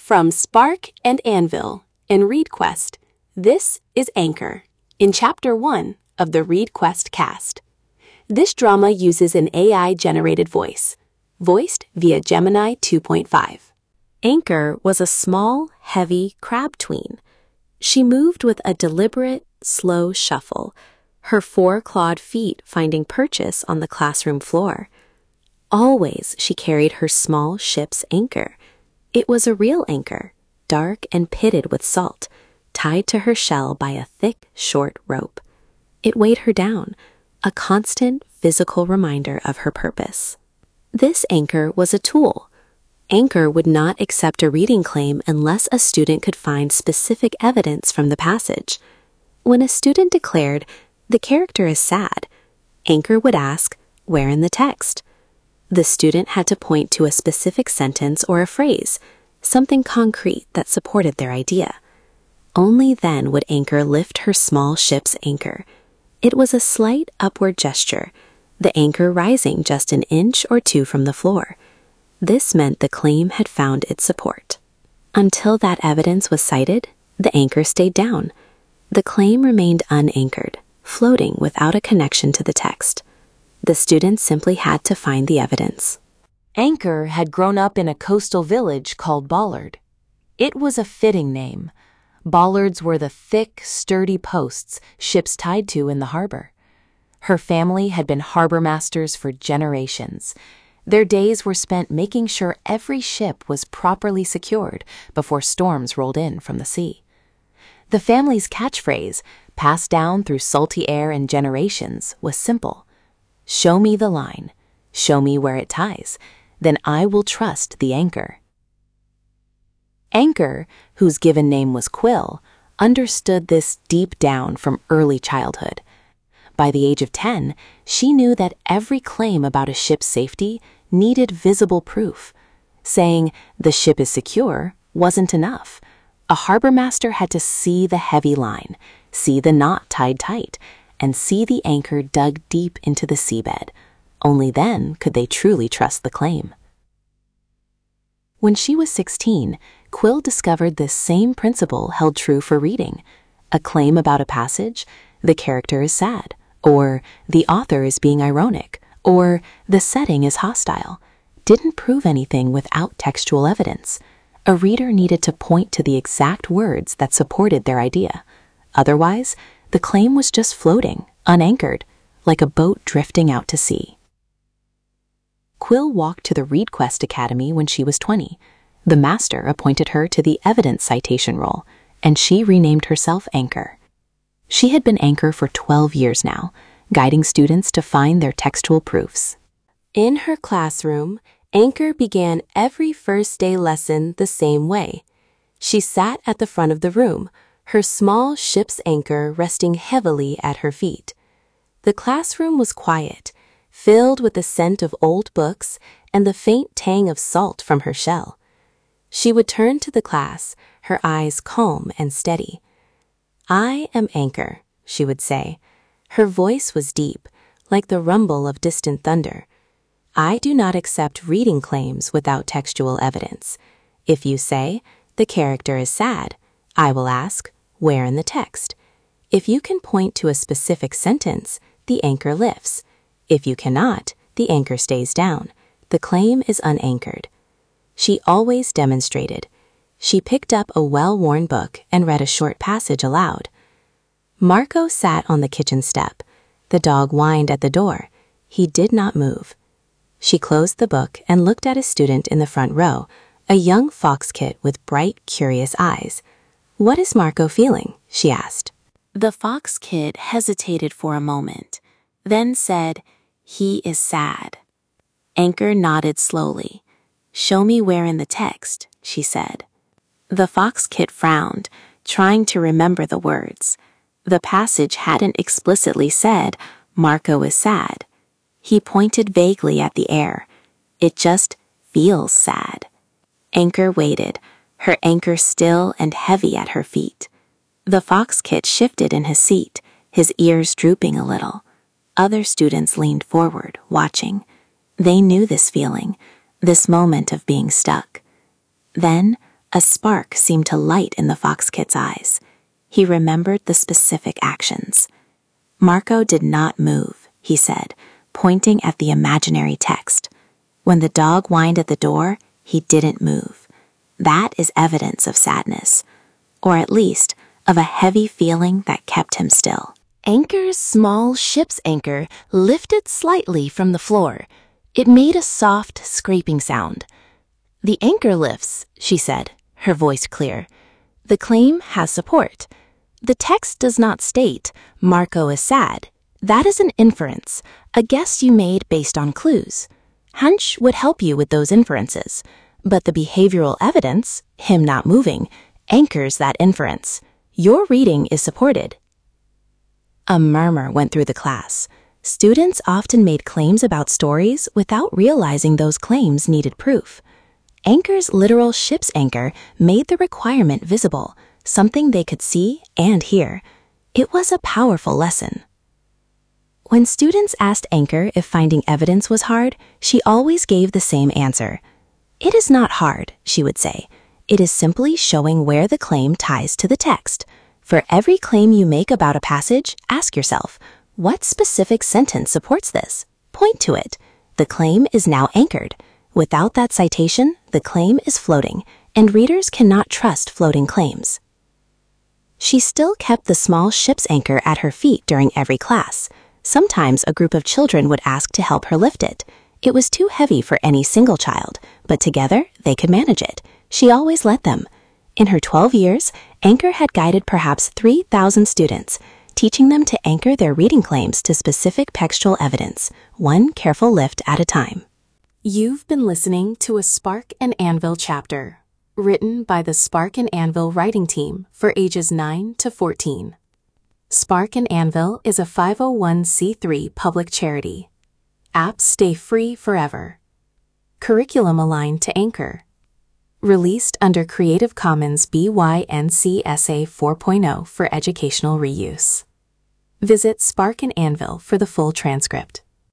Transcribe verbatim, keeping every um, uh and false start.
From Spark and Anvil and ReadQuest, this is Anchor, in Chapter one of the ReadQuest cast. This drama uses an A I-generated voice, voiced via Gemini two point five. Anchor was a small, heavy crab tween. She moved with a deliberate, slow shuffle, her four-clawed feet finding purchase on the classroom floor. Always she carried her small ship's anchor. It was a real anchor, dark and pitted with salt, tied to her shell by a thick, short rope. It weighed her down, a constant physical reminder of her purpose. This anchor was a tool. Anchor would not accept a reading claim unless a student could find specific evidence from the passage. When a student declared, "The character is sad," Anchor would ask, "Where in the text?" The student had to point to a specific sentence or a phrase, something concrete that supported their idea. Only then would Anchor lift her small ship's anchor. It was a slight upward gesture, the anchor rising just an inch or two from the floor. This meant the claim had found its support. Until that evidence was cited, the anchor stayed down. The claim remained unanchored, floating without a connection to the text. The students simply had to find the evidence. Anchor had grown up in a coastal village called Bollard. It was a fitting name. Bollards were the thick, sturdy posts ships tied to in the harbor. Her family had been harbor masters for generations. Their days were spent making sure every ship was properly secured before storms rolled in from the sea. The family's catchphrase, passed down through salty air and generations, was simple. Show me the line, show me where it ties, then I will trust the anchor. Anchor, whose given name was Quill, understood this deep down from early childhood. By the age of ten, she knew that every claim about a ship's safety needed visible proof. Saying, "The ship is secure," wasn't enough. A harbor master had to see the heavy line, see the knot tied tight, and see the anchor dug deep into the seabed. Only then could they truly trust the claim. When she was sixteen, Quill discovered this same principle held true for reading. A claim about a passage, "The character is sad," or "The author is being ironic," or "The setting is hostile," didn't prove anything without textual evidence. A reader needed to point to the exact words that supported their idea. Otherwise, the claim was just floating, unanchored, like a boat drifting out to sea. Quill walked to the ReadQuest Academy when she was twenty. The master appointed her to the evidence citation role, and she renamed herself Anchor. She had been Anchor for twelve years now, guiding students to find their textual proofs. In her classroom, Anchor began every first day lesson the same way. She sat at the front of the room, her small ship's anchor resting heavily at her feet. The classroom was quiet, filled with the scent of old books and the faint tang of salt from her shell. She would turn to the class, her eyes calm and steady. "I am Anchor," she would say. Her voice was deep, like the rumble of distant thunder. "I do not accept reading claims without textual evidence. If you say, 'The character is sad,' I will ask, 'Where in the text?' If you can point to a specific sentence, the anchor lifts. If you cannot, the anchor stays down. The claim is unanchored." She always demonstrated. She picked up a well-worn book and read a short passage aloud. Marco sat on the kitchen step. The dog whined at the door. He did not move. She closed the book and looked at a student in the front row, a young fox kit with bright, curious eyes. "What is Marco feeling?" she asked. The fox kid hesitated for a moment, then said, "He is sad." Anchor nodded slowly. "Show me where in the text," she said. The fox kid frowned, trying to remember the words. The passage hadn't explicitly said, "Marco is sad." He pointed vaguely at the air. "It just feels sad." Anchor waited, her anchor still and heavy at her feet. The fox kit shifted in his seat, his ears drooping a little. Other students leaned forward, watching. They knew this feeling, this moment of being stuck. Then A spark seemed to light in the fox kid's eyes. He remembered the specific actions. Marco did not move, he said, pointing at the imaginary text. When the dog whined at the door, he didn't move. That is evidence of sadness, or at least of a heavy feeling that kept him still. Anchor's small ship's anchor lifted slightly from the floor. It made a soft scraping sound. "The anchor lifts," she said, her voice clear. "The claim has support. The text does not state, 'Marco is sad.' That is an inference, a guess you made based on clues. Hunch would help you with those inferences, but the behavioral evidence, him not moving, anchors that inference. Your reading is supported." A murmur went through the class. Students often made claims about stories without realizing those claims needed proof. Anchor's literal ship's anchor made the requirement visible, something they could see and hear. It was a powerful lesson. When students asked Anchor if finding evidence was hard, she always gave the same answer. "It is not hard," she would say. "It is simply showing where the claim ties to the text. For every claim you make about a passage, ask yourself, what specific sentence supports this? Point to it. The claim is now anchored. Without that citation, the claim is floating, and readers cannot trust floating claims." She still kept the small ship's anchor at her feet during every class. Sometimes a group of children would ask to help her lift it. It was too heavy for any single child, but together they could manage it. She always let them. In her twelve years, Anchor had guided perhaps three thousand students, teaching them to anchor their reading claims to specific textual evidence, one careful lift at a time. You've been listening to a Spark and Anvil chapter, written by the Spark and Anvil writing team for ages nine to fourteen. Spark and Anvil is a five oh one c three public charity. Apps stay free forever. Curriculum aligned to Anchor. Released under Creative Commons B Y N C S A four point oh for educational reuse. Visit Spark and Anvil for the full transcript.